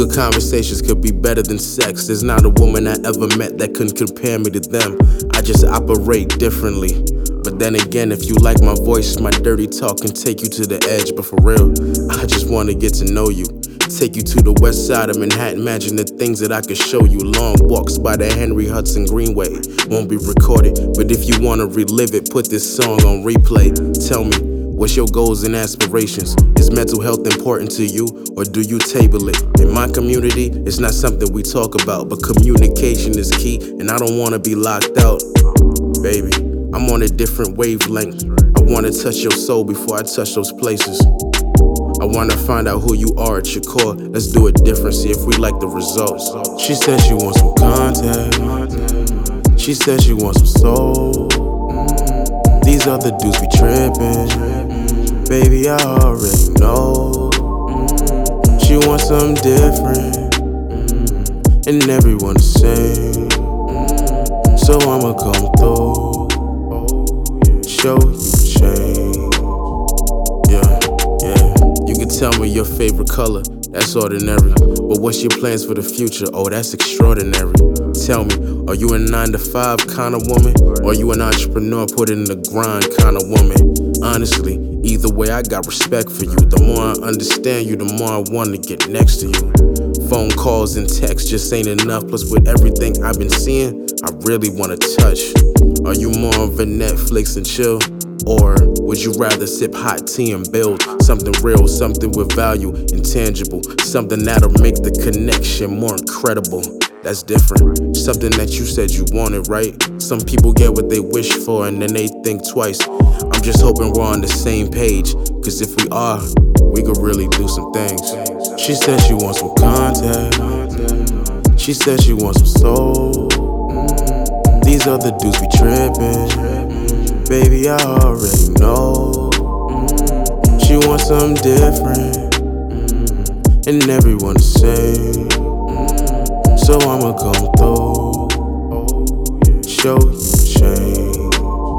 conversations could be better than sex. There's not a woman I ever met that couldn't compare me to them. I just operate differently. But then again, if you like my voice, my dirty talk can take you to the edge. But for real, I just wanna get to know you. Take you to the west side of Manhattan. Imagine the things that I could show you. Long walks by the Henry Hudson Greenway won't be recorded, but if you wanna relive it, put this song on replay. Tell me, what's your goals and aspirations? Is mental health important to you, or do you table it? In my community, it's not something we talk about, but communication is key, and I don't wanna be locked out. Baby, I'm on a different wavelength. I wanna touch your soul before I touch those places. I wanna find out who you are at your core. Let's do it different, see if we like the results. She said she wants some contact. She said she wants some soul. These other dudes be trippin'. Baby, I already know. She wants something different, and everyone the same. So I'ma come through, show you change. You can tell me your favorite color, that's ordinary. But what's your plans for the future? Oh, that's extraordinary. Tell me, are you a 9 to 5 kind of woman? Or are you an entrepreneur, put in the grind kind of woman? Honestly, either way, I got respect for you. The more I understand you, the more I want to get next to you. Phone calls and texts just ain't enough. Plus, with everything I've been seeing, I really want to touch. Are you more of a Netflix and chill? Or would you rather sip hot tea and build something real, something with value, intangible, something that'll make the connection more incredible? That's different, something that you said you wanted, right? Some people get what they wish for and then they think twice. I'm just hoping we're on the same page, cause if we are, we could really do some things. She said she wants some contact. She said she wants some soul. These other dudes be trippin'. Baby, I already know. She wants something different, and everyone the same. So I'ma come through, show you change.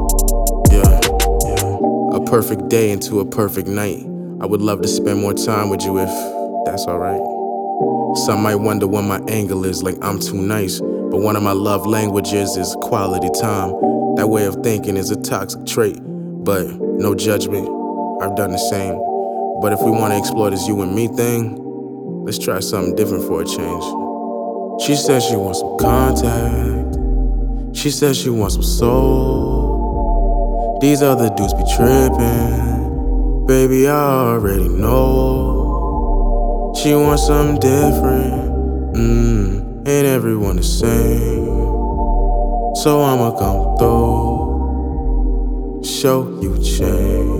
A perfect day into a perfect night. I would love to spend more time with you if that's alright. Some might wonder what my angle is, like I'm too nice. But one of my love languages is quality time. That way of thinking is a toxic trait, but no judgment, I've done the same. But if we want to explore this you and me thing, let's try something different for a change. She said she wants some contact. She said she wants some soul. These other dudes be trippin'. Baby, I already know. She wants something different, ain't everyone the same. So I'ma come through, show you change.